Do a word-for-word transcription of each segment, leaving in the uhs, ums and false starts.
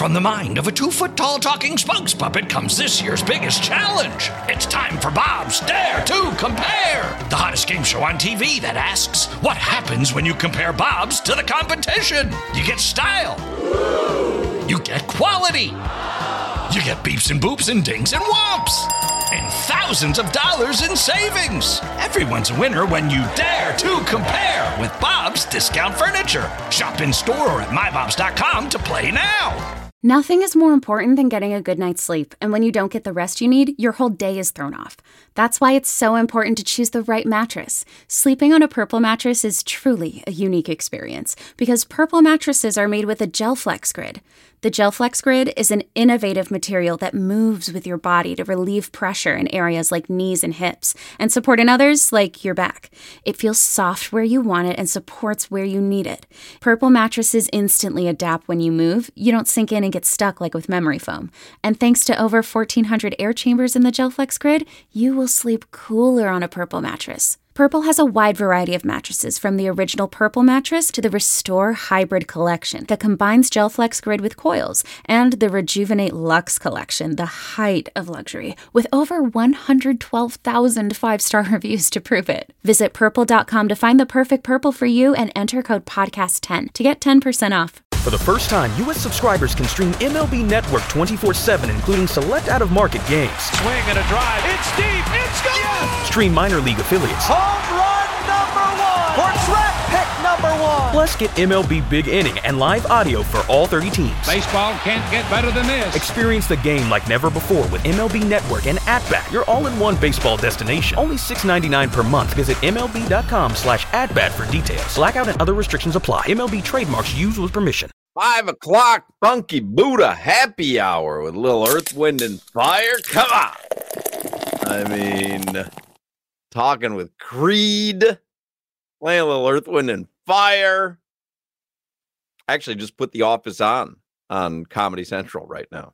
From the mind of a two-foot-tall talking spokes puppet comes this year's biggest challenge. It's time for Bob's Dare to Compare, the hottest game show on T V that asks, what happens when you compare Bobs to the competition? You get style. You get quality. You get beeps and boops and dings and whomps. And thousands of dollars in savings. Everyone's a winner when you dare to compare with Bob's Discount Furniture. Shop in store or at my bobs dot com to play now. Nothing is more important than getting a good night's sleep, and when you don't get the rest you need, your whole day is thrown off. That's why it's so important to choose the right mattress. Sleeping on a Purple mattress is truly a unique experience, because Purple mattresses are made with a GelFlex Grid. The GelFlex Grid is an innovative material that moves with your body to relieve pressure in areas like knees and hips, and support in others like your back. It feels soft where you want it and supports where you need it. Purple mattresses instantly adapt when you move. You don't sink in and get stuck like with memory foam. And thanks to over fourteen hundred air chambers in the GelFlex Grid, you will sleep cooler on a Purple mattress. Purple has a wide variety of mattresses, from the original Purple mattress to the Restore Hybrid collection that combines GelFlex Grid with coils, and the Rejuvenate Luxe collection, the height of luxury, with over one hundred twelve thousand five-star reviews to prove it. Visit purple dot com to find the perfect Purple for you and enter code podcast ten to get ten percent off. For the first time, U S subscribers can stream M L B Network twenty-four seven, including select out-of-market games. Swing and a drive. It's deep. It's gone. Yes! Stream minor league affiliates. Home run number one. Or draft pick number one. Plus, get M L B Big Inning and live audio for all thirty teams. Baseball can't get better than this. Experience the game like never before with M L B Network and At-Bat, your all-in-one baseball destination. Only six dollars and ninety-nine cents per month. Visit M L B dot com slash at-bat for details. Blackout and other restrictions apply. M L B trademarks used with permission. Five o'clock, Funky Buddha happy hour with a little Earth, Wind, and Fire. Come on. I mean, talking with Creed, playing a little Earth, Wind, and Fire. I actually just put The Office on, on Comedy Central right now.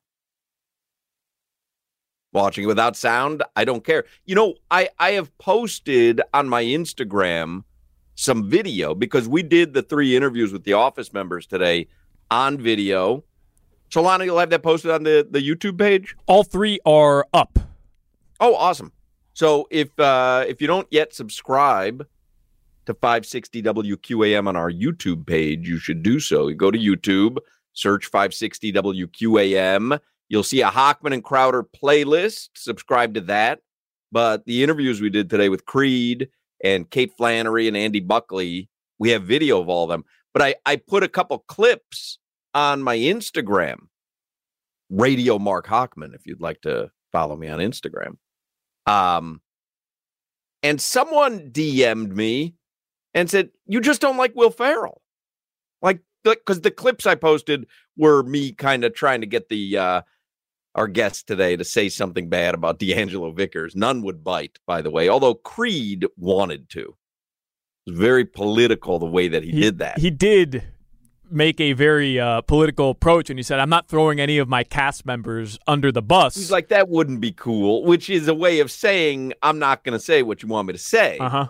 Watching it without sound, I don't care. You know, I, I have posted on my Instagram some video because we did the three interviews with The Office members today on video. Solana, you'll have that posted on the, the YouTube page? All three are up. Oh, awesome. So if uh, if you don't yet subscribe to five sixty W Q A M on our YouTube page, you should do so. You go to YouTube, search five sixty W Q A M. You'll see a Hochman and Crowder playlist. Subscribe to that. But the interviews we did today with Creed and Kate Flannery and Andy Buckley, we have video of all of them. But I, I put a couple clips on my Instagram, Radio Mark Hochman, if you'd like to follow me on Instagram. Um, and someone D M'd me and said, you just don't like Will Ferrell. Like, because the, the clips I posted were me kind of trying to get the uh, our guest today to say something bad about D'Angelo Vickers. None would bite, by the way, although Creed wanted to. It was very political the way that he, he did that. He did make a very uh, political approach, and he said, I'm not throwing any of my cast members under the bus. He's like, that wouldn't be cool, which is a way of saying, I'm not going to say what you want me to say. Uh-huh.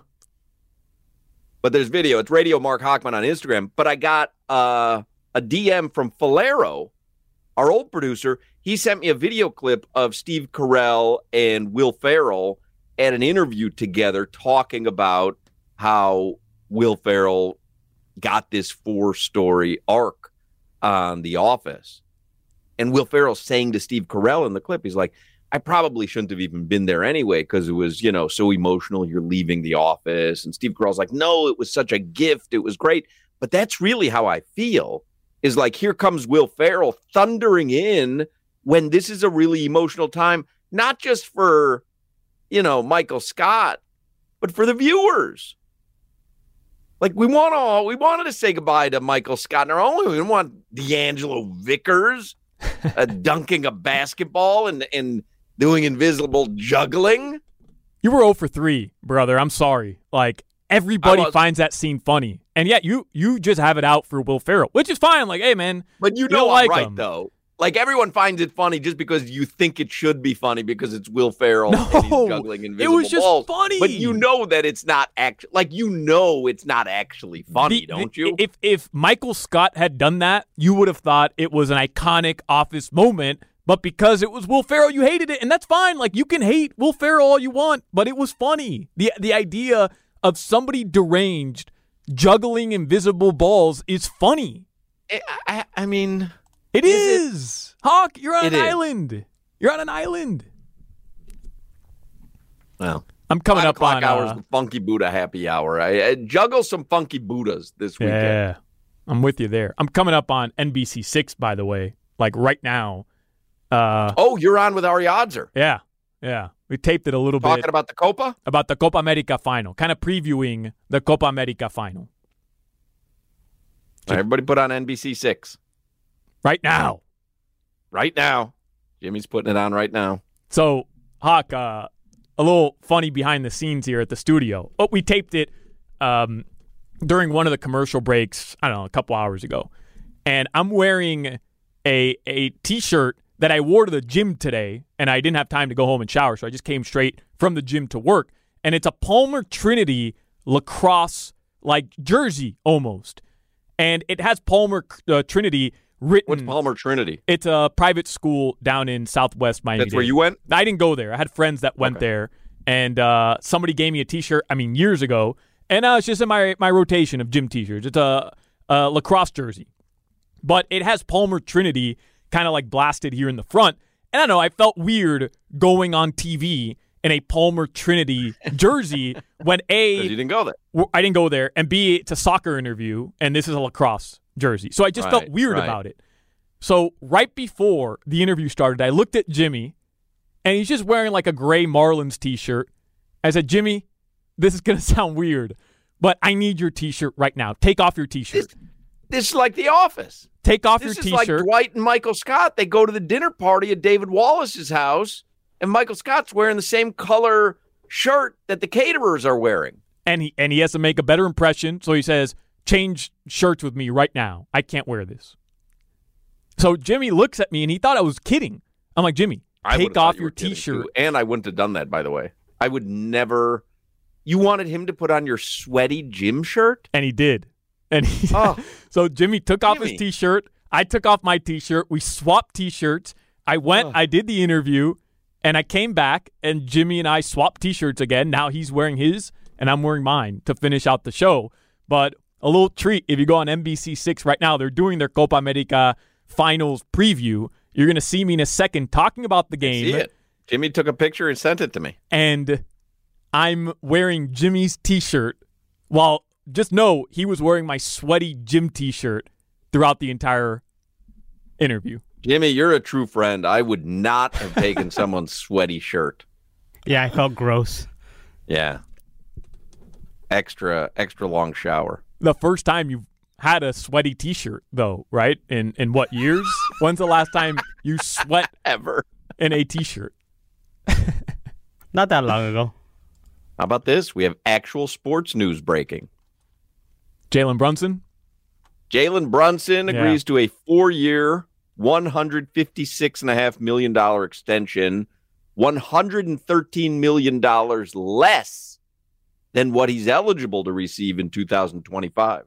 But there's video. It's Radio Mark Hochman on Instagram. But I got uh, a D M from Falero, our old producer. He sent me a video clip of Steve Carell and Will Ferrell at an interview together talking about how Will Ferrell got this four-story arc on The Office. And Will Ferrell saying to Steve Carell in the clip, he's like, I probably shouldn't have even been there anyway because it was, you know, so emotional. You're leaving The Office. And Steve Carell's like, no, it was such a gift. It was great. But that's really how I feel, is like, here comes Will Ferrell thundering in when this is a really emotional time, not just for, you know, Michael Scott, but for the viewers. Like, we want all we wanted to say goodbye to Michael Scott in our own. We didn't want D'Angelo Vickers uh, dunking a basketball and, and doing invisible juggling. You were zero for three, brother. I'm sorry. Like, everybody finds that scene funny. And yet you you just have it out for Will Ferrell, which is fine. Like, hey, man. But you you know don't I'm like right, him. though. Like, everyone finds it funny just because you think it should be funny because it's Will Ferrell No, and he's juggling invisible it was just balls. funny. But you know that it's not act like you know it's not actually funny, The- don't the- you? If if Michael Scott had done that, you would have thought it was an iconic Office moment. But because it was Will Ferrell, you hated it, and that's fine. Like, you can hate Will Ferrell all you want, but it was funny. the The idea of somebody deranged juggling invisible balls is funny. I, I, I mean, It is. is it? Hawk, you're on It an is. island. You're on an island. well, I'm coming five up o'clock on hours, uh, the Funky Buddha happy hour. I, I juggle some Funky Buddhas this weekend. Yeah, I'm with you there. I'm coming up on N B C six, by the way, like right now. Uh, Oh, you're on with Ari Adzer. yeah, yeah. We taped it a little Talking bit about the Copa? about the Copa America final, kind of previewing the Copa America final Everybody put on N B C six. right now. Right now. Jimmy's putting it on right now. So, Hawk, uh, a little funny behind the scenes here at the studio. Oh, we taped it um, during one of the commercial breaks, I don't know, a couple hours ago. And I'm wearing a a T-shirt that I wore to the gym today, and I didn't have time to go home and shower, so I just came straight from the gym to work. And it's a Palmer Trinity lacrosse, like, jersey almost. And it has Palmer uh, Trinity written. What's Palmer Trinity? It's a private school down in Southwest Miami. That's where you went? I didn't go there. I had friends that went Okay. there, and uh, somebody gave me a T-shirt. I mean, years ago, and uh, it's just in my my rotation of gym T-shirts. It's a, a lacrosse jersey, but it has Palmer Trinity kind of like blasted here in the front. And I don't know, I felt weird going on T V in a Palmer Trinity jersey when A, Because you didn't go there. w- I didn't go there, and B, it's a soccer interview, and this is a lacrosse jersey. So I just felt Right, weird right. about it. So right before the interview started, I looked at Jimmy, and he's just wearing like a gray Marlins T-shirt. I said, Jimmy, this is going to sound weird, but I need your T-shirt right now. Take off your T-shirt. This, this is like The Office. Take off This your is like T-shirt. Dwight and Michael Scott. They go to the dinner party at David Wallace's house, and Michael Scott's wearing the same color shirt that the caterers are wearing. and he and he has to make a better impression. So he says, change shirts with me right now. I can't wear this. So Jimmy looks at me, and he thought I was kidding. I'm like, Jimmy, I take would've thought off you your were kidding, T-shirt. too. And I wouldn't have done that, by the way. I would never. You wanted him to put on your sweaty gym shirt? And he did. And he, Oh. so Jimmy took off Jimmy. his T-shirt. I took off my T-shirt. We swapped T-shirts. I went, Oh. I did the interview, and I came back, and Jimmy and I swapped T-shirts again. Now he's wearing his, and I'm wearing mine to finish out the show. But a little treat, if you go on N B C six right now, they're doing their Copa America finals preview. You're going to see me in a second talking about the game. See it. Jimmy took a picture and sent it to me. And I'm wearing Jimmy's T-shirt while just know he was wearing my sweaty gym T-shirt throughout the entire interview. Jimmy, you're a true friend. I would not have taken someone's sweaty shirt. Yeah, I felt gross. Yeah. Extra, extra long shower. The first time you've had a sweaty T-shirt, though, right? In in what years? When's the last time you sweat Ever. in a T-shirt? Not that long ago. How about this? We have actual sports news breaking. Jalen Brunson? Jalen Brunson Yeah. agrees to a four-year, one hundred fifty-six point five million dollars extension, one hundred thirteen million dollars less than what he's eligible to receive in two thousand twenty-five.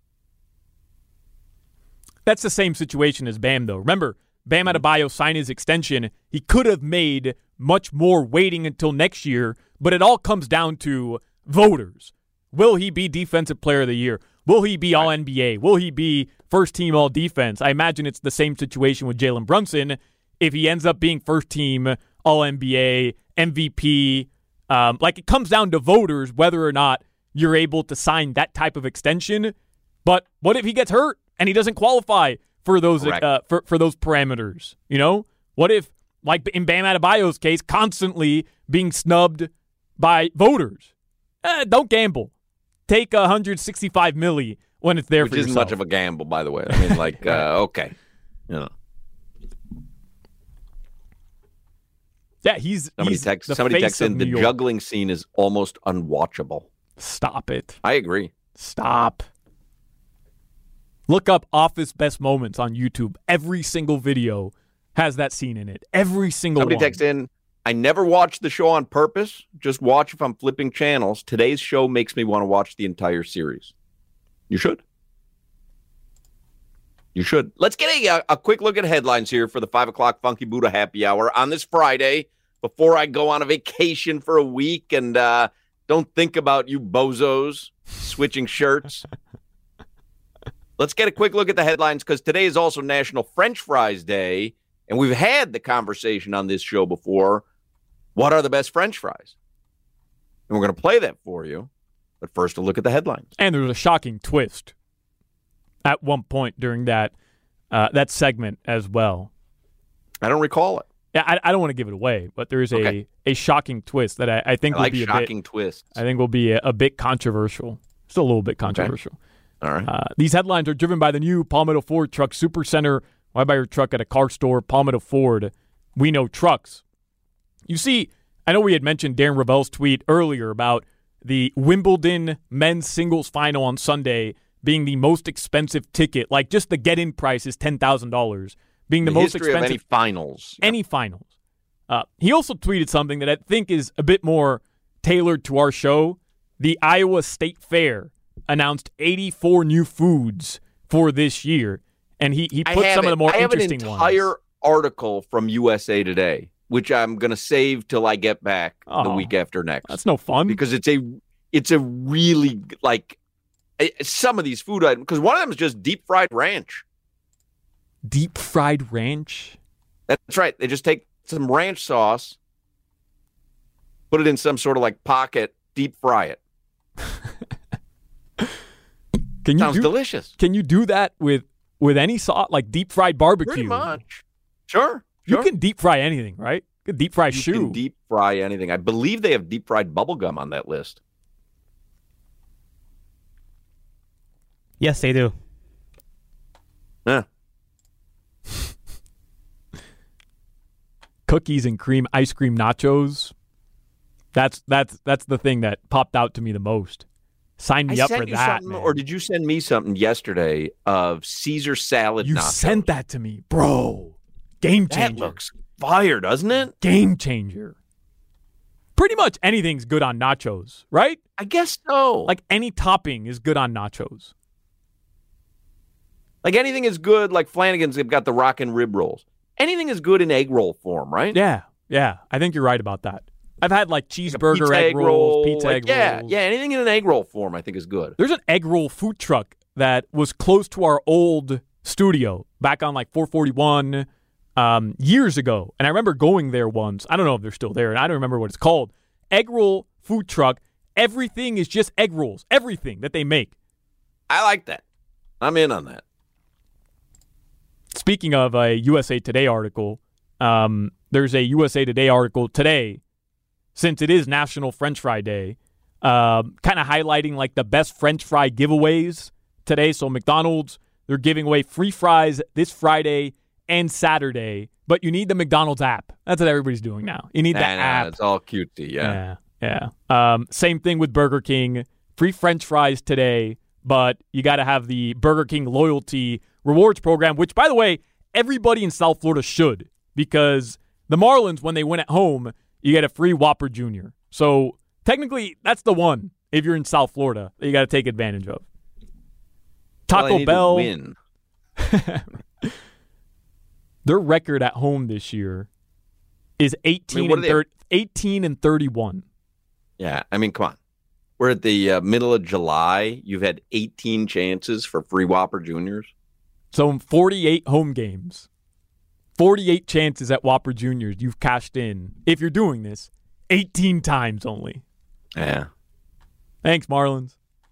That's the same situation as Bam, though. Remember, Bam Adebayo signed his extension. He could have made much more waiting until next year, but it all comes down to voters. Will he be Defensive Player of the Year? Will he be All N B A? Will he be First Team All Defense? I imagine it's the same situation with Jalen Brunson. If he ends up being First Team All N B A, M V P, um, like it comes down to voters whether or not you're able to sign that type of extension. But what if he gets hurt and he doesn't qualify for those Correct. uh, for for those parameters? You know, what if, like in Bam Adebayo's case, constantly being snubbed by voters? Eh, don't gamble. Take one hundred sixty-five milli when it's there Which for isn't yourself. much of a gamble, by the way. I mean, like, uh, okay. You know, yeah, he's somebody he's texts the somebody face texts of in the New York. juggling scene is almost unwatchable. Stop it. I agree. Stop. Look up Office Best Moments on YouTube. Every single video has that scene in it. Every single Somebody one. text in, I never watch the show on purpose. Just watch if I'm flipping channels. Today's show makes me want to watch the entire series. You should. You should. Let's get a, a quick look at headlines here for the five o'clock Funky Buddha Happy Hour on this Friday before I go on a vacation for a week and uh, don't think about you bozos switching shirts. Let's get a quick look at the headlines because today is also National French Fries Day, and we've had the conversation on this show before. What are the best French fries? And we're going to play that for you. But first, a look at the headlines. And there's a shocking twist at one point during that uh, that segment as well. I don't recall it. Yeah, I, I don't want to give it away, but there is a, Okay. a shocking twist that I, I think I will like be a shocking bit, twists. I think will be a, a bit controversial. Still a little bit controversial. All right. Uh, these headlines are driven by the new Palmetto Ford Truck Supercenter. Why buy your truck at a car store? Palmetto Ford. We know trucks. You see, I know we had mentioned Darren Rovell's tweet earlier about the Wimbledon men's singles final on Sunday being the most expensive ticket. Like, just the get-in price is ten thousand dollars. Being the, the most history expensive. of any finals. Any finals. Uh, he also tweeted something that I think is a bit more tailored to our show. The Iowa State Fair announced eighty-four new foods for this year, and he, he put some of the more I have interesting an entire ones. article from U S A Today, which I'm going to save till I get back Oh, the week after next. That's no fun. Because it's a it's a really, like, eh, some of these food items, because one of them is just deep fried ranch. Deep fried ranch? That's right. They just take some ranch sauce, put it in some sort of like pocket, deep fry it. Can you Sounds do, delicious. Can you do that with, with any sauce, like deep fried barbecue? Pretty much. Sure. You sure. can deep fry anything, right? You can deep fry You shoe. can deep fry anything. I believe they have deep fried bubble gum on that list. Yes, they do. Yeah. Cookies and cream ice cream nachos. That's that's that's the thing that popped out to me the most. Sign me I up sent for you that, something, man. or did you send me something yesterday of Caesar salad You nachos? sent that to me, bro. Game That changer. looks fire, doesn't it? Game changer. Pretty much anything's good on nachos, right? I guess so. Like any topping is good on nachos. Like anything is good. Like Flanagan's, they've got the rockin' rib rolls. Anything is good in egg roll form, right? Yeah, yeah. I think you're right about that. I've had like cheeseburger Pizza egg rolls, pizza like, egg yeah, rolls. Yeah, anything in an egg roll form, I think is good. There's an egg roll food truck that was close to our old studio back on like four forty-one um, years ago. And I remember going there once. I don't know if they're still there, and I don't remember what it's called. Egg roll food truck. Everything is just egg rolls. Everything that they make. I like that. I'm in on that. Speaking of a U S A Today article, um, there's a U S A Today article today, since it is National French Fry Day, um, kind of highlighting like the best French fry giveaways today. So McDonald's, they're giving away free fries this Friday and Saturday, but you need the McDonald's app. That's what everybody's doing now. You need the Nah, nah, app. It's all cutesy, yeah. Yeah, yeah. Um, same thing with Burger King. Free French fries today, but you got to have the Burger King loyalty rewards program, which, by the way, everybody in South Florida should, because the Marlins, when they win at home, you get a free Whopper Junior So technically, that's the one, if you're in South Florida, that you got to take advantage of. Taco Well, I need Bell. to win. Their record at home this year is eighteen, I mean, what and, are they- thir- eighteen and thirty-one. Yeah, I mean, come on. We're at the uh, middle of July. You've had eighteen chances for free Whopper Juniors. So in forty-eight home games, forty-eight chances at Whopper Juniors you've cashed in, if you're doing this, eighteen times only. Yeah. Thanks, Marlins.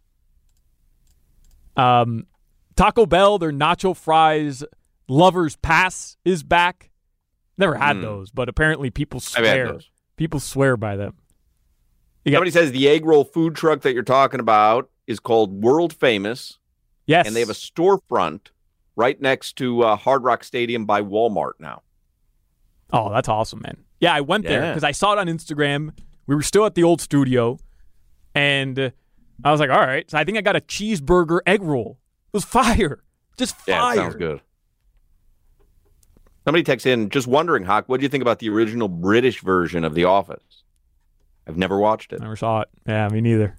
Um, Taco Bell, their nacho fries Lover's Pass is back. Never had Mm. those, but apparently people I've had swear. those. People swear by them. You got- Somebody says the egg roll food truck that you're talking about is called World Famous, yes. and they have a storefront right next to uh, Hard Rock Stadium by Walmart now. Oh, that's awesome, man. Yeah, I went there Yeah. because I saw it on Instagram. We were still at the old studio, and uh, I was like, all right. So I think I got a cheeseburger egg roll. It was fire. Just Yeah, fire. it sounds good. Somebody texts in, just wondering, Hawk, what do you think about the original British version of The Office? I've never watched it. Never saw it. Yeah, me neither.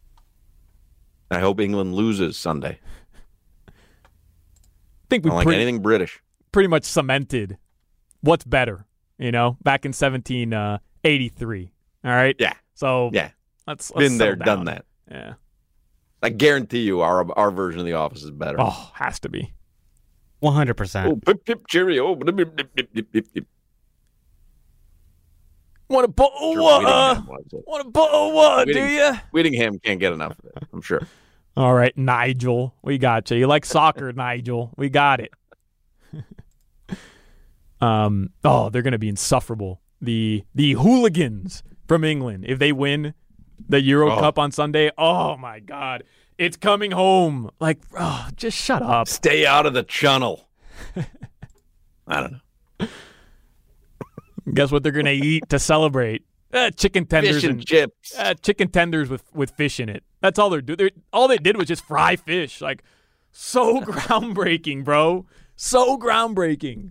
I hope England loses Sunday. I think we I don't like pretty, anything British. pretty much cemented what's better, you know, back in seventeen eighty-three. All right? Yeah. So Yeah. let's, let's Been there, settle done down. that. Yeah. I guarantee you our our version of The Office is better. Oh, has to be. one hundred percent. Oh, pip, pip, cheerio. Bip, bip, bip, bip, bip, bip, bip. Want a bowl Sure, of what? Uh, Whittingham was it. want a bowl of what, do Whitting- you? Whittingham can't get enough of it, I'm sure. All right, Nigel. We got you. You like soccer, Nigel. We got it. um. Oh, they're going to be insufferable. The the hooligans from England, if they win the Euro Oh. Cup on Sunday, oh, my God. It's coming home. Like, oh, just shut up. Stay out of the channel. I don't know. Guess what they're going to eat to celebrate? Uh, chicken tenders Fish and and chips. Uh, chicken tenders with, with fish in it. That's all they're doing. All they did was just fry fish. Like, so groundbreaking, bro. So groundbreaking.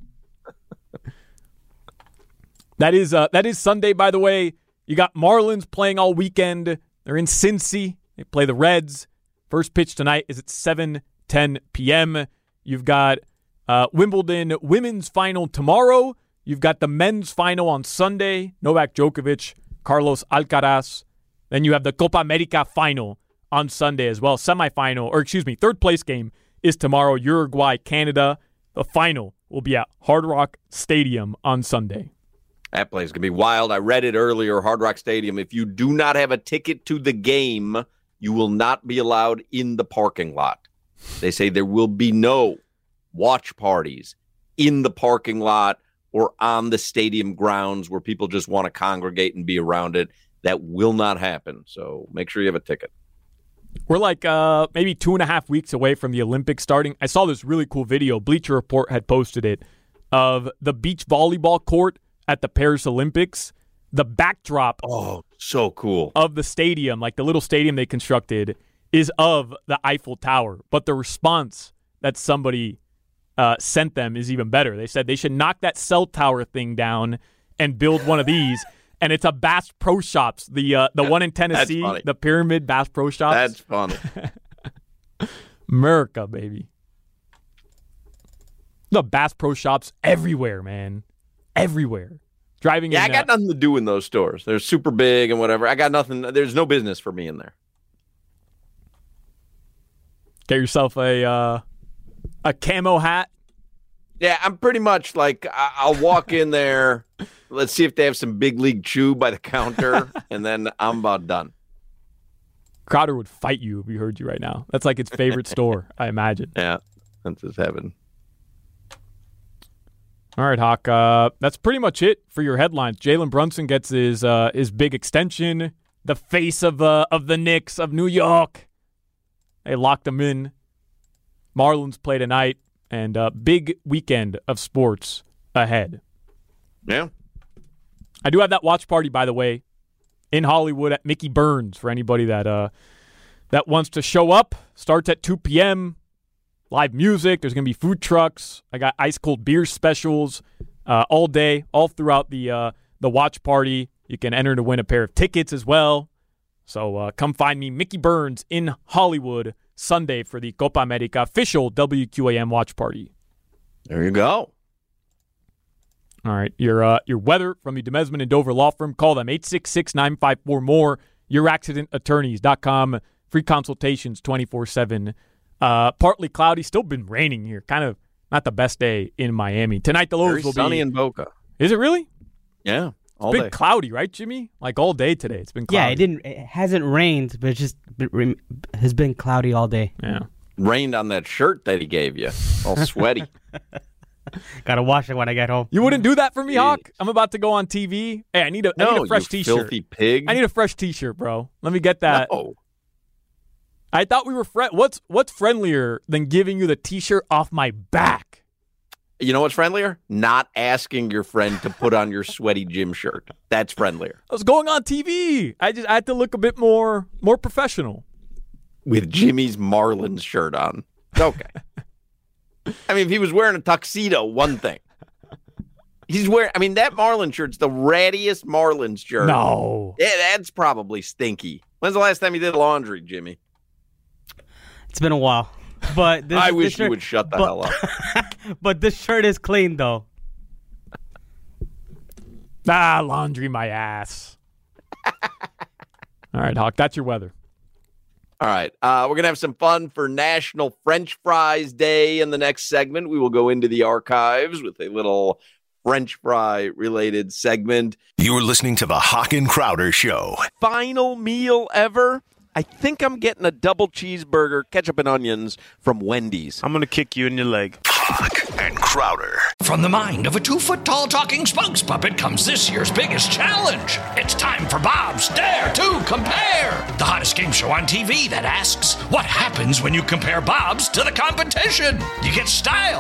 That is uh, that is Sunday, by the way. You got Marlins playing all weekend. They're in Cincy. They play the Reds. First pitch tonight is at seven ten p.m. You've got uh, Wimbledon women's final tomorrow. You've got the men's final on Sunday. Novak Djokovic, Carlos Alcaraz. Then you have the Copa America final on Sunday as well. Semifinal, or excuse me, third place game is tomorrow. Uruguay, Canada. The final will be at Hard Rock Stadium on Sunday. That place is going to be wild. I read it earlier, Hard Rock Stadium. If you do not have a ticket to the game, you will not be allowed in the parking lot. They say there will be no watch parties in the parking lot or on the stadium grounds where people just want to congregate and be around it. That will not happen. So make sure you have a ticket. We're like uh, maybe two and a half weeks away from the Olympics starting. I saw this really cool video. Bleacher Report had posted it of the beach volleyball court at the Paris Olympics. The backdrop Oh, so cool. of the stadium, like the little stadium they constructed, is of the Eiffel Tower. But the response that somebody uh, sent them is even better. They said they should knock that cell tower thing down and build one of these. And it's a Bass Pro Shops, the uh, the one in Tennessee, funny. the Pyramid Bass Pro Shops. That's funny. America, baby. The Bass Pro Shops everywhere, man. Everywhere. Driving Yeah, in, I got uh, nothing to do in those stores. They're super big and whatever. I got nothing. There's no business for me in there. get yourself a uh, a camo hat. Yeah, I'm pretty much like, I- I'll walk in there. Let's see if they have some big league chew by the counter, and then I'm about done. Crowder would fight you if he heard you right now. That's like its favorite store, I imagine. Yeah, that's just heaven. All right, Hawk. Uh, that's pretty much it for your headlines. Jalen Brunson gets his uh, his big extension. The face of uh, of the Knicks of New York. They locked him in. Marlins play tonight, and uh, big weekend of sports ahead. Yeah. I do have that watch party, by the way, in Hollywood at Mickey Burns for anybody that uh, that wants to show up. Starts at two p.m. Live music. There's going to be food trucks. I got ice cold beer specials uh, all day, all throughout the uh, the watch party. You can enter to win a pair of tickets as well. So uh, come find me, Mickey Burns, in Hollywood Sunday for the Copa America official W Q A M watch party. There you go. All right, your uh, your weather from the Demesman and Dover Law Firm. Call them, eight six six, nine five four, M O R E, your accident attorneys dot com. Free consultations twenty-four seven. Uh, partly cloudy, still been raining here. Kind of not the best day in Miami. Tonight the lows Very will sunny be... in Boca. Is it really? Yeah, all It's been day. cloudy, right, Jimmy? Like all day today. It's been cloudy. Yeah, it didn't. It hasn't rained, but it just been- has been cloudy all day. Yeah. Rained on that shirt that he gave you. All sweaty. Gotta wash it when I get home. You wouldn't do that for me, Jeez. Hawk? I'm about to go on T V. Hey, I need a, I No, need a fresh you T-shirt. filthy pig. I need a fresh T-shirt, bro. Let me get that. No. I thought we were friend. What's what's friendlier than giving you the T-shirt off my back? You know what's friendlier? Not asking your friend to put on your sweaty gym shirt. That's friendlier. I was going on T V. I just I had to look a bit more more professional. With Jimmy's Marlins shirt on. Okay. I mean, if he was wearing a tuxedo, one thing. He's wearing, I mean, that Marlin shirt's the rattiest Marlins shirt. No. Yeah, that's probably stinky. When's the last time you did laundry, Jimmy? It's been a while. But this, I this wish shirt, you would shut the but, hell up. But this shirt is clean, though. Ah, laundry my ass. All right, Hawk, that's your weather. All right. Uh, we're going to have some fun for National French Fries Day in the next segment. We will go into the archives with a little French fry-related segment. You're listening to the Hawk and Crowder Show. Final meal ever? I think I'm getting a double cheeseburger, ketchup and onions from Wendy's. I'm going to kick you in your leg. Hawk and Crowder. From the mind of a two-foot-tall talking spokes puppet comes this year's biggest challenge. It's time for Bob's Dare to Compare, the hottest game show on T V that asks, what happens when you compare Bob's to the competition? You get style.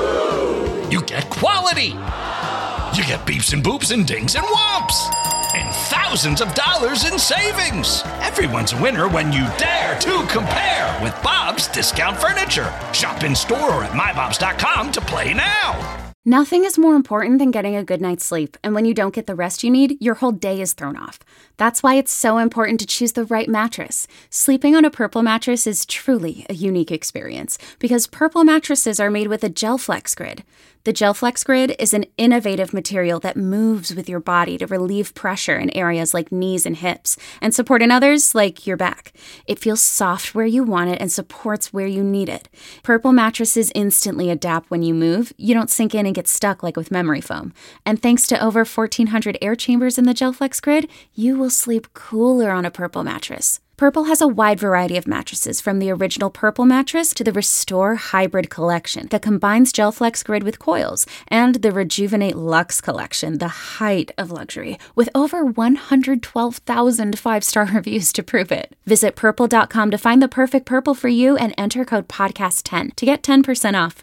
You get quality. You get beeps and boops and dings and whomps. And thousands of dollars in savings. Everyone's a winner when you dare to compare with Bob's Discount Furniture. Shop in store or at my bobs dot com to play now. Nothing is more important than getting a good night's sleep, and when you don't get the rest you need, your whole day is thrown off. That's why it's so important to choose the right mattress. Sleeping on a Purple mattress is truly a unique experience, because Purple mattresses are made with a GelFlex Grid. The GelFlex Grid is an innovative material that moves with your body to relieve pressure in areas like knees and hips, and support in others like your back. It feels soft where you want it and supports where you need it. Purple mattresses instantly adapt when you move. You don't sink in and get stuck like with memory foam. And thanks to over fourteen hundred air chambers in the GelFlex Grid, you will sleep cooler on a Purple mattress. Purple has a wide variety of mattresses, from the original Purple mattress to the Restore Hybrid collection that combines GelFlex Grid with coils, and the Rejuvenate Luxe collection, the height of luxury, with over one hundred twelve thousand five-star reviews to prove it. Visit purple dot com to find the perfect Purple for you and enter code podcast ten to get ten percent off.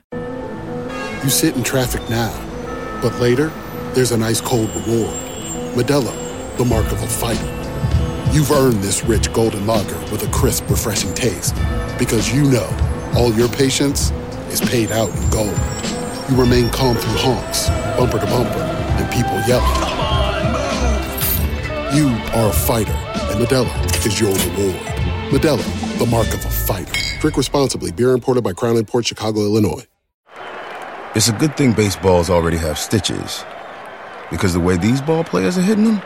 You sit in traffic now, but later, there's an ice-cold reward. Modelo, the mark of a fighter. You've earned this rich golden lager with a crisp, refreshing taste. Because you know, all your patience is paid out in gold. You remain calm through honks, bumper to bumper, and people yelling. Come on, move! You are a fighter, and Modelo is your reward. Modelo, the mark of a fighter. Drink responsibly. Beer imported by Crown Imports, Chicago, Illinois. It's a good thing baseballs already have stitches. Because the way these ball players are hitting them,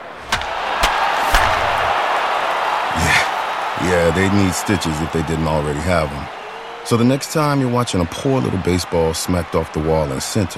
Yeah, they'd need stitches if they didn't already have them. So the next time you're watching a poor little baseball smacked off the wall in center,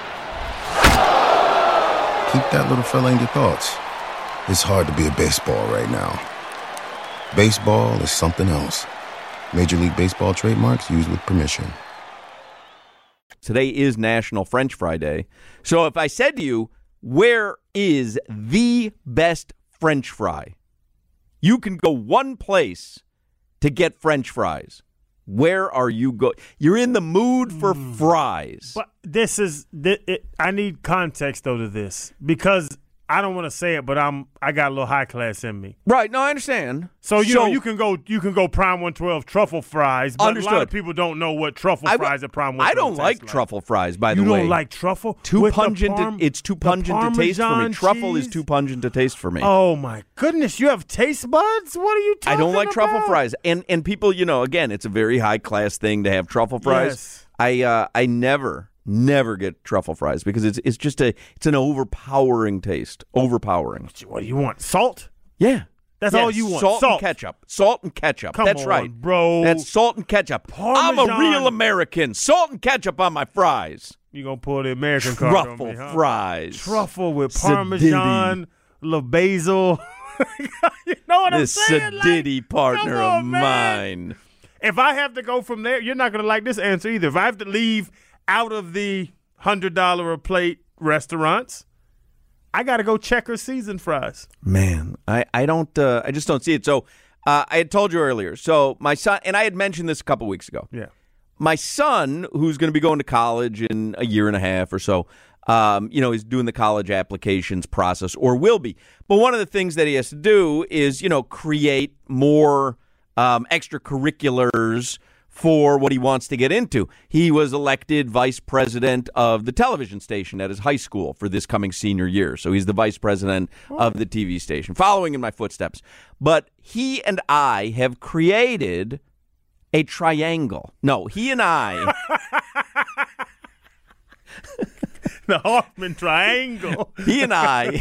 keep that little fella in your thoughts. It's hard to be a baseball right now. Baseball is something else. Major League Baseball trademarks used with permission. Today is National French Fry Day. So if I said to you, where is the best French fry? You can go one place to get French fries. Where are you going? You're in the mood for mm. fries. But this is, th- it, I need context, though, to this. Because I don't want to say it, but I'm I got a little high class in me. Right. No, I understand. So you so, know you can go you can go Prime one twelve truffle fries, but understood. A lot of people don't know what truffle I, fries at Prime one twelve. I don't like, like truffle fries. By you the way, you don't like truffle? Too With pungent. parm- to, it's too pungent to taste for me. Truffle cheese? is too pungent to taste for me. Oh my goodness! You have taste buds? What are you talking about? I don't like about? truffle fries, and and people, you know, again, it's a very high class thing to have truffle fries. Yes. I uh, I never. Never get truffle fries because it's it's just a it's an overpowering taste. Overpowering. What do you want? Salt? Yeah. That's yeah, all you want. Salt, salt. and ketchup. Salt and ketchup. Come That's on, right. Bro. That's salt and ketchup. Parmesan. I'm a real American. Salt and ketchup on my fries. You gonna pull the American card Truffle on me, huh? fries. Truffle with Parmesan, little basil. You know what this I'm saying? This Sadiddy like, partner on, of man. mine. If I have to go from there, you're not gonna like this answer either. If I have to leave out of the one hundred dollars a plate restaurants, I got to go Checker seasoned fries. Man, I, I don't, uh, I just don't see it. So uh, I had told you earlier. So my son, and I had mentioned this a couple weeks ago. Yeah. My son, who's going to be going to college in a year and a half or so, um, you know, he's doing the college applications process or will be. But one of the things that he has to do is, you know, create more um, extracurriculars for what he wants to get into. He was elected vice president of the television station at his high school for this coming senior year. So he's the vice president of the T V station, following in my footsteps. But he and I have created a triangle. No, he and I. The Hoffman Triangle. He and I.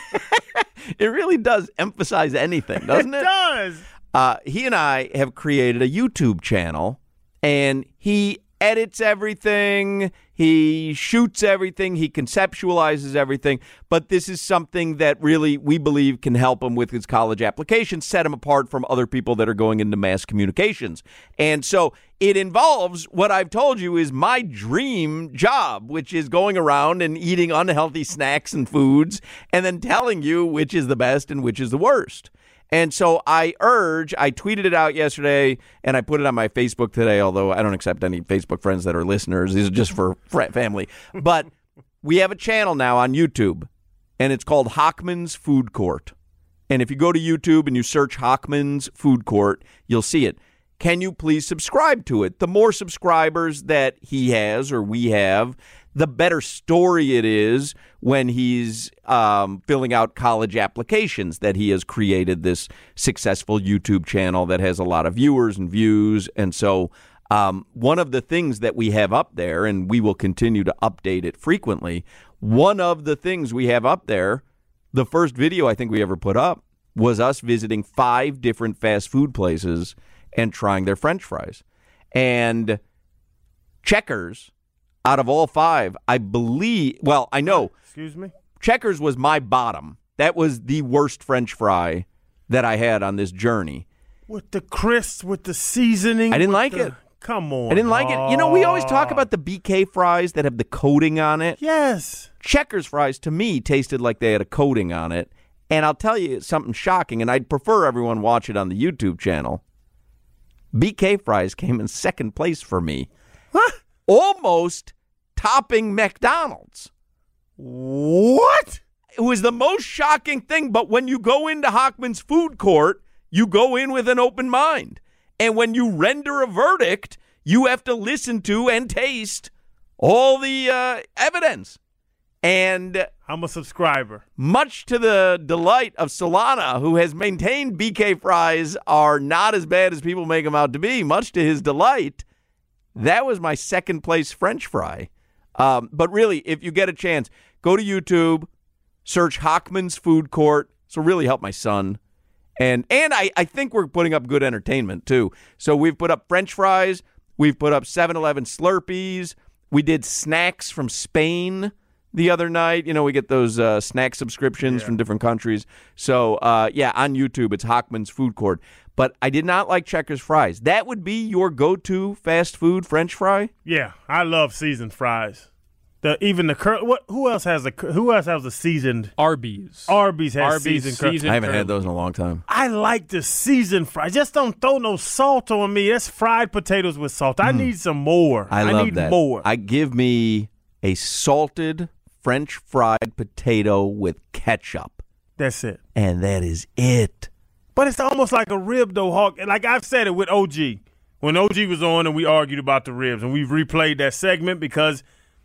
It really does emphasize anything, doesn't it? It does. Uh, he and I have created a YouTube channel, and he edits everything, he shoots everything, he conceptualizes everything, but this is something that really we believe can help him with his college application, set him apart from other people that are going into mass communications. And so it involves what I've told you is my dream job, which is going around and eating unhealthy snacks and foods and then telling you which is the best and which is the worst. And so I urge, I tweeted it out yesterday, and I put it on my Facebook today, although I don't accept any Facebook friends that are listeners. These are just for fr- family. But we have a channel now on YouTube, and it's called Hochman's Food Court. And if you go to YouTube and you search Hochman's Food Court, you'll see it. Can you please subscribe to it? The more subscribers that he has or we have, the better story it is when he's um, filling out college applications that he has created this successful YouTube channel that has a lot of viewers and views. And so um, one of the things that we have up there, and we will continue to update it frequently, one of the things we have up there, the first video I think we ever put up, was us visiting five different fast food places and trying their French fries. And Checkers, out of all five, I believe, well, I know. Excuse me? Checkers was my bottom. That was the worst French fry that I had on this journey. With the crisp, with the seasoning. I didn't like the, it. Come on. I didn't like it. You know, we always talk about the B K fries that have the coating on it. Yes. Checkers fries, to me, tasted like they had a coating on it. And I'll tell you something shocking, and I'd prefer everyone watch it on the YouTube channel. B K fries came in second place for me. Huh? Almost topping McDonald's. What? It was the most shocking thing, but when you go into Hochman's Food Court, you go in with an open mind. And when you render a verdict, you have to listen to and taste all the uh, evidence. And I'm a subscriber. Much to the delight of Solana, who has maintained B K fries are not as bad as people make them out to be, much to his delight, that was my second place French fry. Um, but really, if you get a chance, go to YouTube, search Hochman's Food Court. This will really help my son. And and I, I think we're putting up good entertainment, too. So we've put up French fries. We've put up seven eleven Slurpees. We did snacks from Spain the other night. You know, we get those uh, snack subscriptions yeah. from different countries. So, uh, yeah, on YouTube, it's Hochman's Food Court. But I did not like Checkers fries. That would be your go-to fast food French fry? Yeah, I love seasoned fries. The even the cur- what? Who else has a who else has a seasoned Arby's? Arby's has Arby's seasoned. Cur- seasoned I haven't curly. had those in a long time. I like the seasoned fries. Just don't throw no salt on me. That's fried potatoes with salt. I mm. need some more. I, I love need that. more. I give me a salted French fried potato with ketchup. That's it. And that is it. But it's almost like a rib, though, Hawk. Like I've said it with O G. When O G was on and we argued about the ribs, and we've replayed that segment because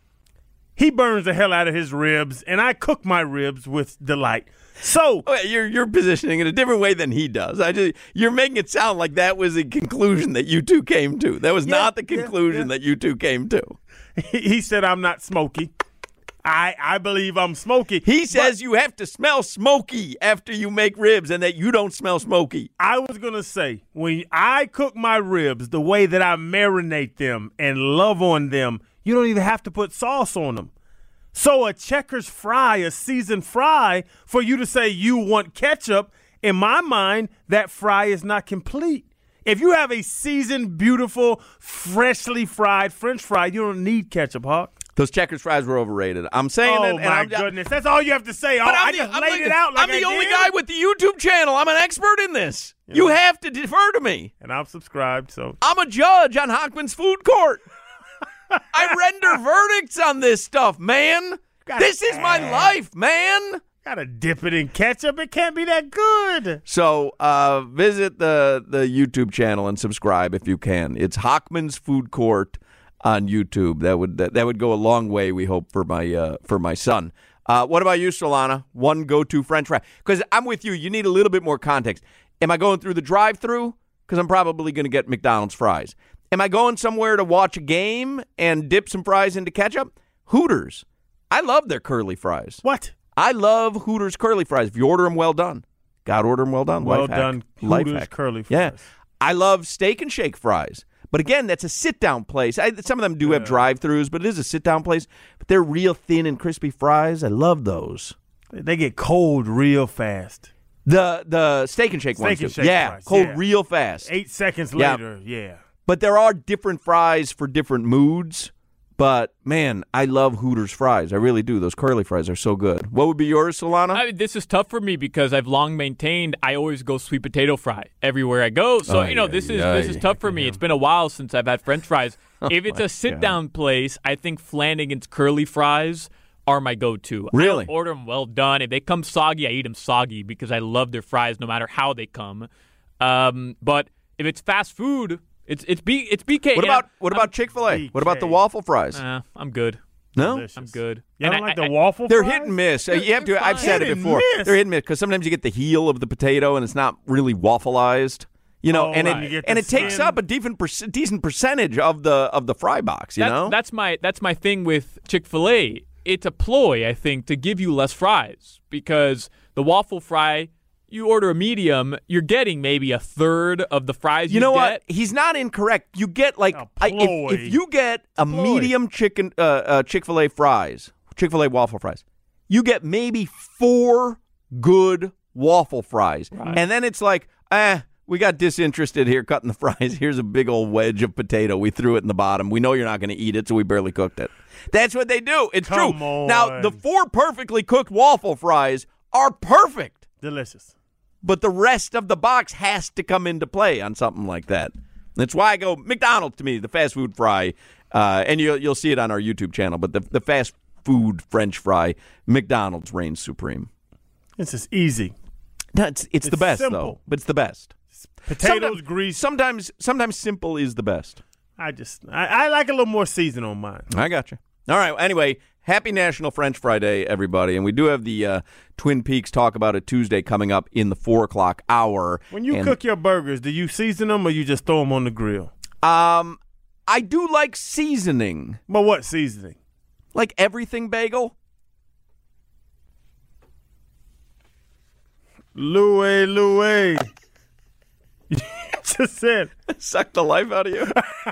he burns the hell out of his ribs, and I cook my ribs with delight. So oh, you're you're positioning it a different way than he does. I just you're making it sound like that was a conclusion that you two came to. That was yeah, not the conclusion yeah, yeah. that you two came to. He, he said I'm not smoky. I, I believe I'm smoky. He says you have to smell smoky after you make ribs and that you don't smell smoky. I was going to say, when I cook my ribs, the way that I marinate them and love on them, you don't even have to put sauce on them. So a Checkers fry, a seasoned fry, for you to say you want ketchup, in my mind, that fry is not complete. If you have a seasoned, beautiful, freshly fried French fry, you don't need ketchup, Hawk. Those Checkers fries were overrated. I'm saying oh it. Oh, my I'm, goodness. That's all you have to say. Oh, I the, just I'm laid the, it out like I'm the I only did. guy with the YouTube channel. I'm an expert in this. Yeah. You have to defer to me. And I'm subscribed, so. I'm a judge on Hochman's Food Court. I render verdicts on this stuff, man. This is my life, man. Gotta dip it in ketchup. It can't be that good. So uh, visit the the YouTube channel and subscribe if you can. It's Hockman's Food Court on YouTube. That would that, that would go a long way, we hope, for my uh, for my son. Uh, what about you, Solana? One go-to French fry? Because I'm with you. You need a little bit more context. Am I going through the drive-thru? Because I'm probably going to get McDonald's fries. Am I going somewhere to watch a game and dip some fries into ketchup? Hooters. I love their curly fries. What? I love Hooters curly fries. If you order them well done. Got to order them well done. Well Life done hack. Life Hooters hack. curly fries. Yeah. I love Steak and Shake fries. But again, that's a sit-down place. I, some of them do yeah. have drive-thrus, but it is a sit-down place. But they're real thin and crispy fries. I love those. They get cold real fast. The the Steak and Shake Steak ones and do. Shake yeah, fries, cold yeah. real fast. Eight seconds Yeah. later, yeah. But there are different fries for different moods. But, man, I love Hooters fries. I really do. Those curly fries are so good. What would be yours, Solana? I mean, this is tough for me because I've long maintained I always go sweet potato fry everywhere I go. So, Oh, you know, yeah, this is yeah, this is yeah, tough for me. It's been a while since I've had French fries. If it's my a sit-down place, I think Flanagan's curly fries are my go-to. Really? I order them well done. If they come soggy, I eat them soggy because I love their fries no matter how they come. Um, but if it's fast food, it's it's B it's B K. What And about I'm- what about I'm- Chick-fil-A? What about the waffle fries? Uh, I'm good. No? Delicious. I'm good. You don't And I- like I- the waffle They're fries? hit and miss. Uh, you have they're to. I've fine. said Hit it and before. miss. They're hit and miss because sometimes you get the heel of the potato and it's not really waffleized. You know, Oh, and right. You it get and the it takes skin. up a decent perc- decent percentage of the of the fry box. You That- know, that's my that's my thing with Chick-fil-A. It's a ploy, I think, to give you less fries because the waffle fry, you order a medium, you're getting maybe a third of the fries you, You know get. what? He's not incorrect. You get like A I, if, ploy. if you get a ploy. medium chicken uh, uh, Chick-fil-A fries, Chick-fil-A waffle fries, you get maybe four good waffle fries, and then it's like, eh. We got disinterested here cutting the fries. Here's a big old wedge of potato. We threw it in the bottom. We know you're not going to eat it, so we barely cooked it. That's what they do. It's Come true. on. Now, the four perfectly cooked waffle fries are perfect, Delicious. but the rest of the box has to come into play on something like that. That's why I go McDonald's to me, the fast food fry, uh, and you'll, you'll see it on our YouTube channel, but the, the fast food French fry, McDonald's reigns supreme. It's just easy. No, it's, it's, the It's best, simple. though. But it's the best. Potatoes, Sometimes- grease. Sometimes, sometimes simple is the best. I just, I, I like a little more season on mine. I got you. All right. Anyway, happy National French Fry Day, everybody. And we do have the uh, Twin Peaks Talk About It Tuesday coming up in the four o'clock hour. When you And, cook your burgers, do you season them or you just throw them on the grill? um, I do like seasoning, But what seasoning? like everything bagel. Louie, Louie. You just said. Suck the life out of you.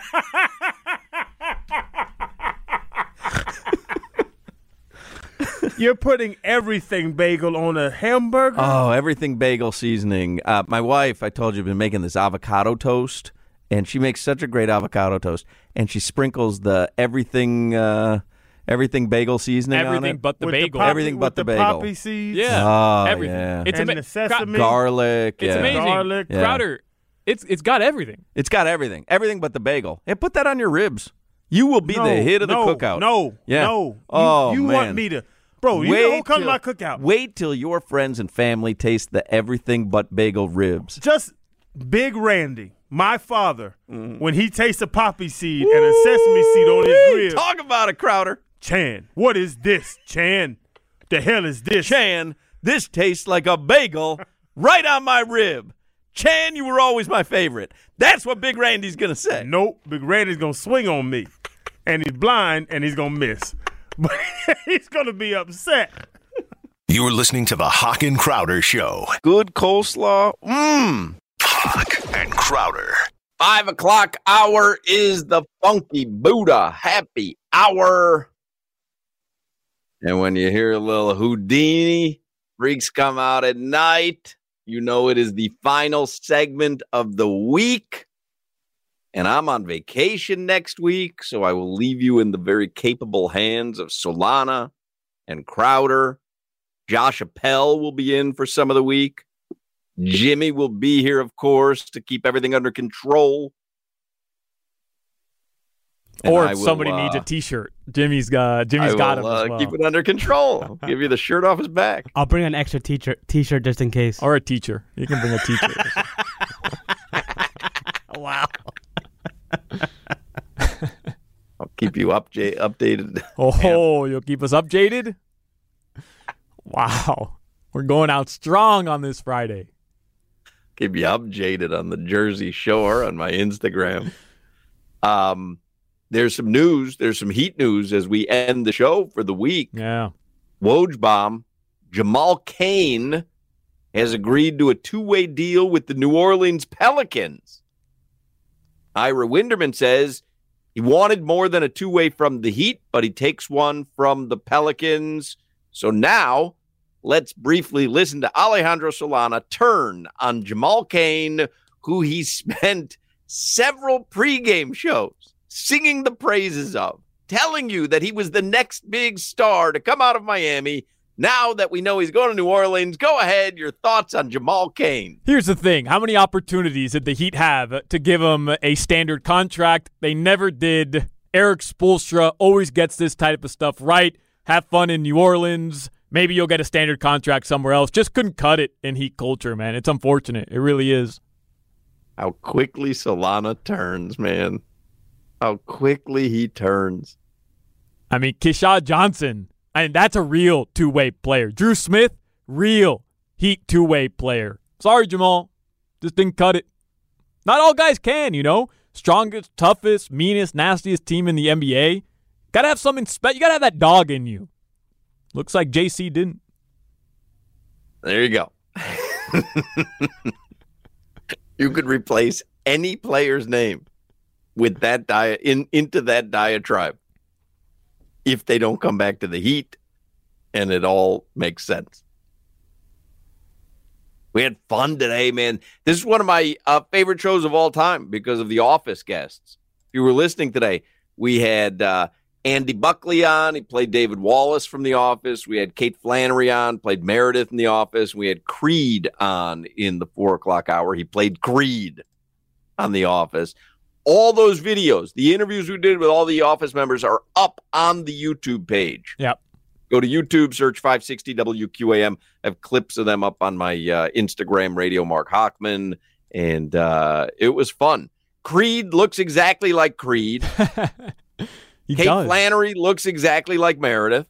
You're putting everything bagel on a hamburger? Oh, everything bagel seasoning. Uh, my wife, I told you, has been making this avocado toast, and she makes such a great avocado toast. And she sprinkles the everything, uh, everything bagel seasoning on Everything it. but the With bagel. poppy- Everything but with the the bagel. poppy seeds? Yeah, Oh, everything. yeah. It's And ama- the sesame? Garlic. It's yeah. amazing. Garlic. Yeah. Crowder, it's it's got everything. It's got everything. Everything but the bagel. Hey, put that on your ribs. You will be no, the hit of no, the cookout. No, Yeah. no. You, Oh, you man. want me to, bro? You don't come to my cookout. Wait till your friends and family taste the everything but bagel ribs. Just Big Randy, my father, Mm-hmm. when he tastes a poppy seed and a sesame seed on his rib. Talk about it, Crowder. Chan, what is this, Chan? The hell is this? Chan, this tastes like a bagel right on my rib. Chan, you were always my favorite. That's what Big Randy's going to say. Nope, Big Randy's going to swing on me. And he's blind and he's going to miss. But he's going to be upset. You're listening to the Hawk and Crowder Show. Good coleslaw. Mmm. Hawk and Crowder. Five o'clock hour is the Funky Buddha happy hour. And when you hear a little Houdini, freaks come out at night, you know it is the final segment of the week. And I'm on vacation next week, so I will leave you in the very capable hands of Solana and Crowder. Josh Appel will be in for some of the week. Jimmy will be here, of course, to keep everything under control. Or if will, somebody uh, needs a T-shirt, Jimmy's got Jimmy's I got will, him as uh, well. Keep it under control. I'll give you the shirt off his back. I'll bring an extra t-shirt, t-shirt just in case. Or a teacher. You can bring a teacher. Wow. I'll keep you up, Jay, updated. Oh, you'll keep us updated? Wow. We're going out strong on this Friday. Keep you updated on the Jersey Shore on my Instagram. Um, there's some news. There's some Heat news as we end the show for the week. Yeah. Woj bomb. Jamal Cain has agreed to a two-way deal with the New Orleans Pelicans. Ira Winderman says he wanted more than a two-way from the Heat, but he takes one from the Pelicans. So now let's briefly listen to Alejandro Solana turn on Jamal Cain, who he spent several pregame shows singing the praises of, telling you that he was the next big star to come out of Miami. Now that we know he's going to New Orleans, go ahead. Your thoughts on Jamal Cain. Here's the thing. How many opportunities did the Heat have to give him a standard contract? They never did. Eric Spoelstra always gets this type of stuff right. Have fun in New Orleans. Maybe you'll get a standard contract somewhere else. Just couldn't cut it in Heat culture, man. It's unfortunate. It really is. How quickly Solana turns, man. How quickly he turns. I mean, Keshad Johnson, I mean, that's a real two-way player. Drew Smith, real Heat two-way player. Sorry, Jamal. Just didn't cut it. Not all guys can, you know. Strongest, toughest, meanest, nastiest team in the N B A. Got to have something special. You got to have that dog in you. Looks like J C didn't. There you go. You could replace any player's name with that dia- in into that diatribe if they don't come back to the Heat, and it all makes sense. We had fun today, man. This is one of my uh, favorite shows of all time because of the Office guests. If you were listening today, we had uh, Andy Buckley on. He played David Wallace from The Office. We had Kate Flannery on, played Meredith in The Office. We had Creed on in the four o'clock hour. He played Creed on The Office. All those videos, the interviews we did with all the Office members are up on the YouTube page. Yep. Go to YouTube, search five sixty W Q A M. I have clips of them up on my uh, Instagram, Radio Mark Hochman, and uh, it was fun. Creed looks exactly like Creed. He Kate does. Flannery looks exactly like Meredith.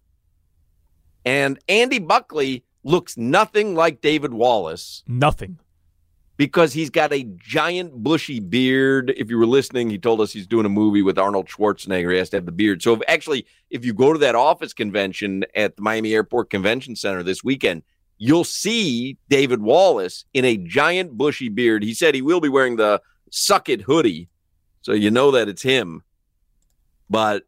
And Andy Buckley looks nothing like David Wallace. Nothing. Because he's got a giant bushy beard. If you were listening, he told us he's doing a movie with Arnold Schwarzenegger. He has to have the beard. So if actually, if you go to that Office convention at the Miami Airport Convention Center this weekend, you'll see David Wallace in a giant bushy beard. He said he will be wearing the Suck It hoodie, so you know that it's him. But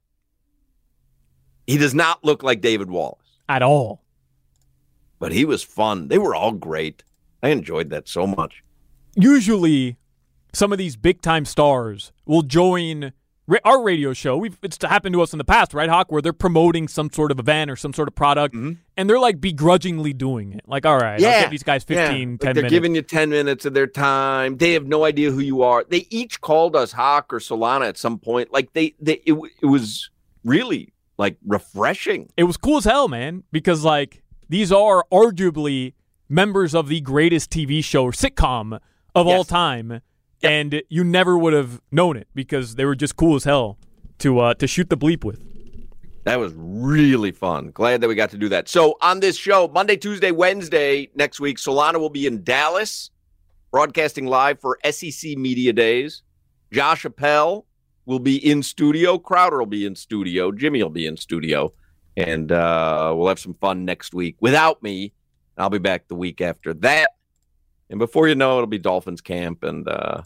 he does not look like David Wallace. At all. But he was fun. They were all great. I enjoyed that so much. Usually, some of these big-time stars will join ra- our radio show. We've, it's happened to us in the past, right, Hawk, where they're promoting some sort of event or some sort of product, mm-hmm. and they're, like, begrudgingly doing it. Like, all right, yeah. I'll give these guys fifteen, yeah. ten like they're minutes. They're giving you ten minutes of their time. They have no idea who you are. They each called us Hawk or Solana at some point. Like, they, they it, it was really, like, refreshing. It was cool as hell, man, because, like, these are arguably members of the greatest T V show or sitcom of yes. all time, yep. and you never would have known it because they were just cool as hell to uh, to shoot the bleep with. That was really fun. Glad that we got to do that. So on this show, Monday, Tuesday, Wednesday next week, Solana will be in Dallas, broadcasting live for S E C Media Days. Josh Appel will be in studio. Crowder will be in studio. Jimmy will be in studio. And uh, we'll have some fun next week without me. I'll be back the week after that. And before you know, it'll be Dolphins camp and uh,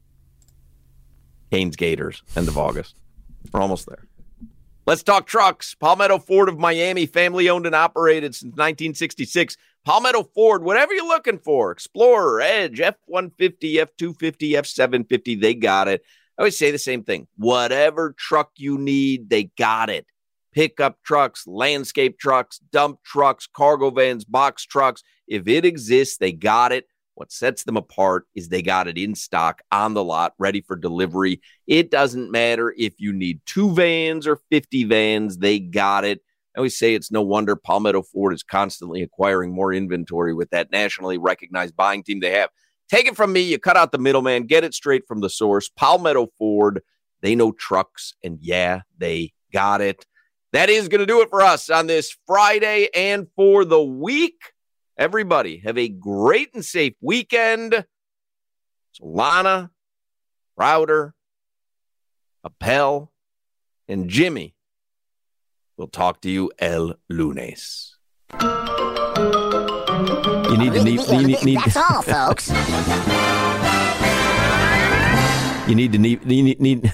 Canes Gators, end of August. We're almost there. Let's talk trucks. Palmetto Ford of Miami, family owned and operated since nineteen sixty-six. Palmetto Ford, whatever you're looking for, Explorer, Edge, F one fifty, F two fifty, F seven fifty, they got it. I always say the same thing. Whatever truck you need, they got it. Pickup trucks, landscape trucks, dump trucks, cargo vans, box trucks. If it exists, they got it. What sets them apart is they got it in stock, on the lot, ready for delivery. It doesn't matter if you need two vans or fifty vans, they got it. I always say it's no wonder Palmetto Ford is constantly acquiring more inventory with that nationally recognized buying team they have. Take it from me, you cut out the middleman, get it straight from the source. Palmetto Ford, they know trucks, and yeah, they got it. That is going to do it for us on this Friday and for the week. Everybody, have a great and safe weekend. Solana, Crowder, Appel, and Jimmy. We'll talk to you el lunes. You need to need, need, need, need. That's all, folks. You need to need need need.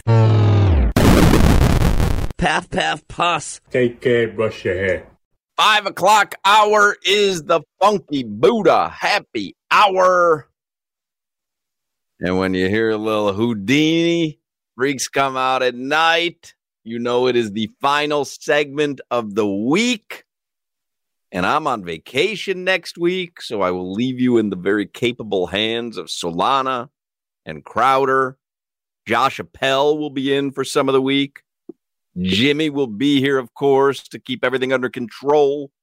Path, path, puss. Take care, brush your hair. Five o'clock hour is the Funky Buddha happy hour. And when you hear a little Houdini, freaks come out at night, you know it is the final segment of the week. And I'm on vacation next week, so I will leave you in the very capable hands of Solana and Crowder. Josh Appel will be in for some of the week. Jimmy will be here, of course, to keep everything under control.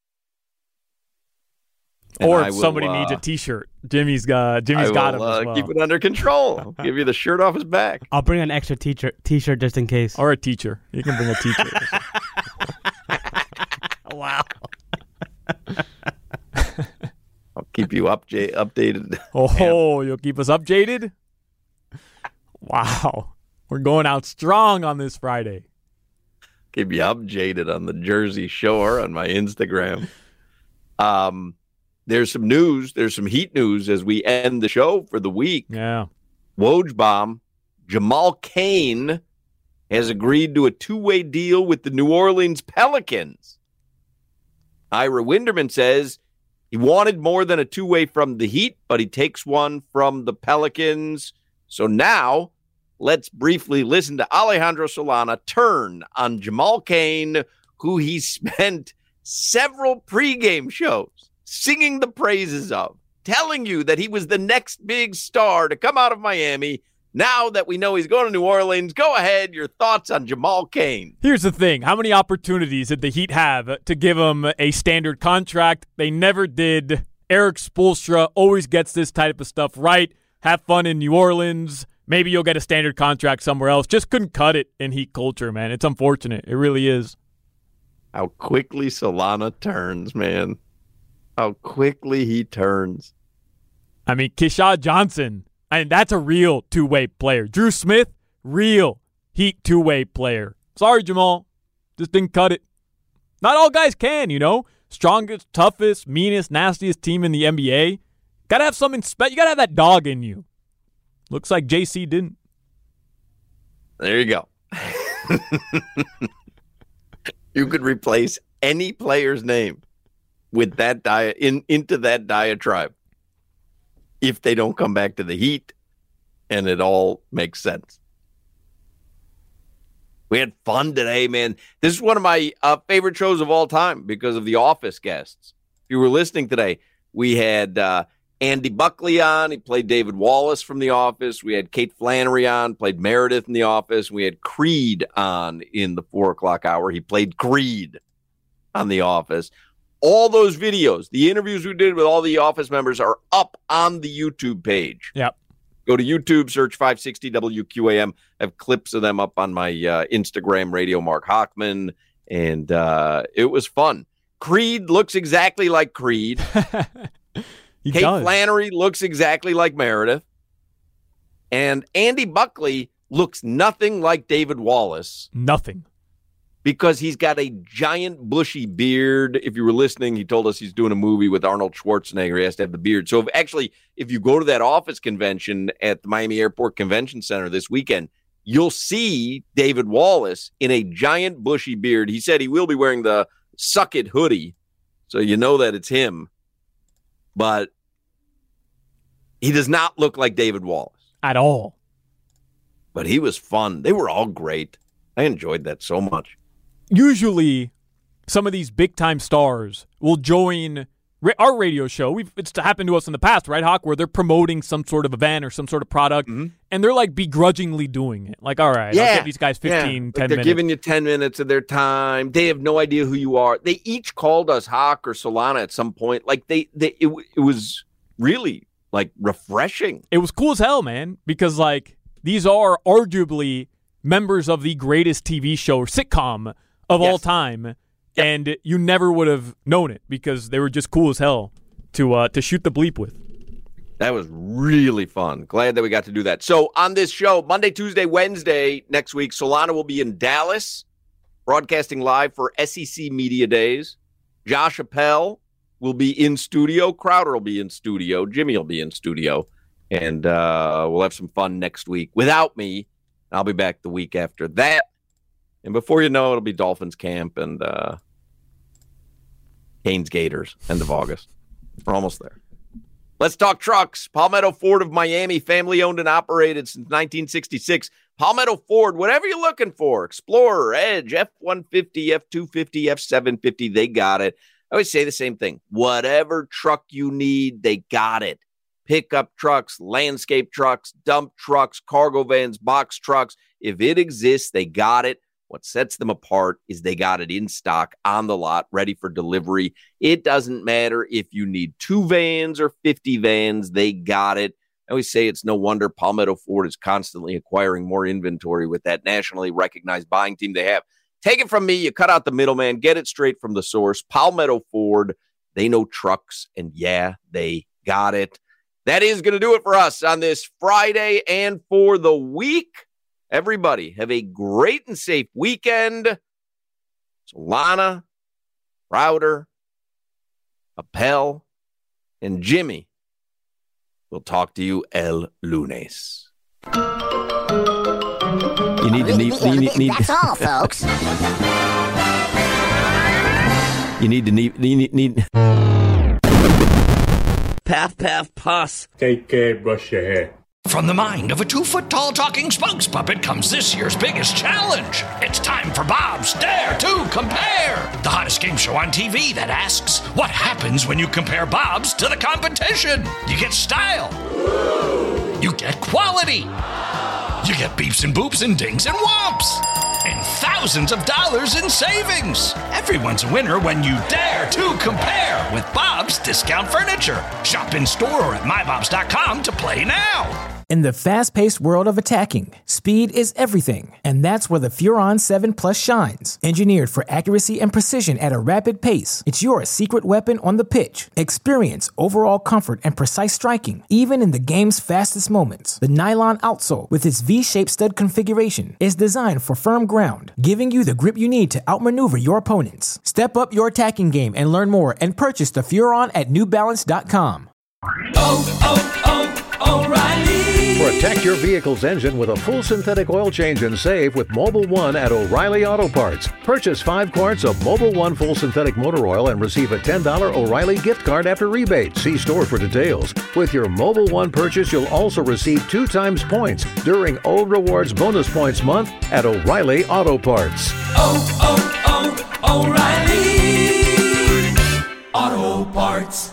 And or I if will, somebody uh, needs a T-shirt, Jimmy's got Jimmy's I got will, him uh, as well. Keep it under control. I'll give you the shirt off his back. I'll bring an extra t-shirt, t-shirt just in case. Or a teacher. You can bring a teacher. Wow. I'll keep you up, Jay, updated. Oh, you'll keep us updated? Wow. We're going out strong on this Friday. Keep you updated on the Jersey Shore on my Instagram. Um, there's some news. There's some Heat news as we end the show for the week. Yeah. Woj bomb. Jamal Cain has agreed to a two-way deal with the New Orleans Pelicans. Ira Winderman says he wanted more than a two-way from the Heat, but he takes one from the Pelicans. So now let's briefly listen to Alejandro Solana turn on Jamal Cain, who he spent several pregame shows singing the praises of, telling you that he was the next big star to come out of Miami. Now that we know he's going to New Orleans, go ahead. Your thoughts on Jamal Cain. Here's the thing. How many opportunities did the Heat have to give him a standard contract? They never did. Eric Spoelstra always gets this type of stuff right. Have fun in New Orleans. Maybe you'll get a standard contract somewhere else. Just couldn't cut it in Heat culture, man. It's unfortunate. It really is. How quickly Solana turns, man. How quickly he turns. I mean, Keshad Johnson, I mean, that's a real two-way player. Drew Smith, real Heat two-way player. Sorry, Jamal. Just didn't cut it. Not all guys can, you know. Strongest, toughest, meanest, nastiest team in the N B A. Gotta have something special. You gotta have that dog in you. Looks like J C didn't. There you go. You could replace any player's name with that dia- in into that diatribe if they don't come back to the Heat, and it all makes sense. We had fun today, man. This is one of my uh, favorite shows of all time because of the Office guests. If you were listening today, we had uh, Andy Buckley on. He played David Wallace from The Office. We had Kate Flannery on, played Meredith in The Office. We had Creed on in the four o'clock hour. He played Creed on The Office. All those videos, the interviews we did with all the Office members are up on the YouTube page. Yep. Go to YouTube, search five sixty W Q A M. I have clips of them up on my uh, Instagram, Radio Mark Hochman, and uh, it was fun. Creed looks exactly like Creed. He Kate does. Flannery looks exactly like Meredith. And Andy Buckley looks nothing like David Wallace. Nothing. Because he's got a giant bushy beard. If you were listening, he told us he's doing a movie with Arnold Schwarzenegger. He has to have the beard. So if, actually, if you go to that Office convention at the Miami Airport Convention Center this weekend, you'll see David Wallace in a giant bushy beard. He said he will be wearing the Suck It hoodie, so you know that it's him. But he does not look like David Wallace. At all. But he was fun. They were all great. I enjoyed that so much. Usually, some of these big-time stars will join our radio show, we've, it's happened to us in the past, right, Hawk, where they're promoting some sort of event or some sort of product, mm-hmm. and they're like begrudgingly doing it. Like, all right, yeah. I'll give these guys fifteen, yeah. ten like they're minutes. They're giving you ten minutes of their time. They have no idea who you are. They each called us Hawk or Solana at some point. Like, they, they it, it was really, like, refreshing. It was cool as hell, man, because, like, these are arguably members of the greatest T V show or sitcom of yes. all time. Yep. And you never would have known it because they were just cool as hell to uh, to shoot the bleep with. That was really fun. Glad that we got to do that. So on this show, Monday, Tuesday, Wednesday next week, Solana will be in Dallas, broadcasting live for S E C Media Days. Josh Appel will be in studio. Crowder will be in studio. Jimmy will be in studio. And uh, we'll have some fun next week without me. I'll be back the week after that. And before you know it, it'll be Dolphins camp and uh, Canes Gators, end of August. We're almost there. Let's talk trucks. Palmetto Ford of Miami, family owned and operated since nineteen sixty-six. Palmetto Ford, whatever you're looking for, Explorer, Edge, F one fifty, F two fifty, F seven fifty, they got it. I always say the same thing. Whatever truck you need, they got it. Pickup trucks, landscape trucks, dump trucks, cargo vans, box trucks. If it exists, they got it. What sets them apart is they got it in stock, on the lot, ready for delivery. It doesn't matter if you need two vans or fifty vans, they got it. I always say it's no wonder Palmetto Ford is constantly acquiring more inventory with that nationally recognized buying team they have. Take it from me, you cut out the middleman, get it straight from the source. Palmetto Ford, they know trucks, and yeah, they got it. That is going to do it for us on this Friday and for the week. Everybody, have a great and safe weekend. Solana, Crowder, Appel, and Jimmy will talk to you el lunes. You need to need, yeah, need, need That's all, folks. You need to need need need. Path, path, puss. Take care, brush your hair. From the mind of a two-foot-tall talking spokes puppet comes this year's biggest challenge. It's time for Bob's Dare to Compare, the hottest game show on T V that asks, what happens when you compare Bob's to the competition? You get style. You get quality. You get beeps and boops and dings and whomps. And thousands of dollars in savings. Everyone's a winner when you dare to compare with Bob's Discount Furniture. Shop in store or at my bobs dot com to play now. In the fast-paced world of attacking, speed is everything, and that's where the Furon seven Plus shines. Engineered for accuracy and precision at a rapid pace, it's your secret weapon on the pitch. Experience overall comfort and precise striking, even in the game's fastest moments. The nylon outsole, with its V-shaped stud configuration, is designed for firm ground, giving you the grip you need to outmaneuver your opponents. Step up your attacking game and learn more and purchase the Furon at new balance dot com. Oh, oh, oh, O'Reilly! Protect your vehicle's engine with a full synthetic oil change and save with Mobil one at O'Reilly Auto Parts. Purchase five quarts of Mobil one full synthetic motor oil and receive a ten dollars O'Reilly gift card after rebate. See store for details. With your Mobil one purchase, you'll also receive two times points during O Rewards Bonus Points Month at O'Reilly Auto Parts. Oh, oh, oh, O'Reilly Auto Parts.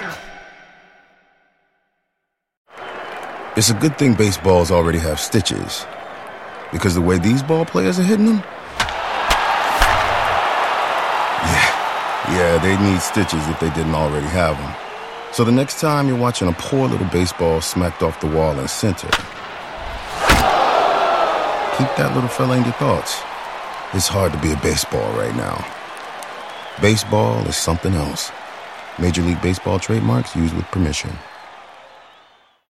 It's a good thing baseballs already have stitches, because the way these ball players are hitting them, yeah, yeah, they need stitches if they didn't already have them. So the next time you're watching a poor little baseball smacked off the wall in center, keep that little fella in your thoughts. It's hard to be a baseball right now. Baseball is something else. Major League Baseball trademarks used with permission.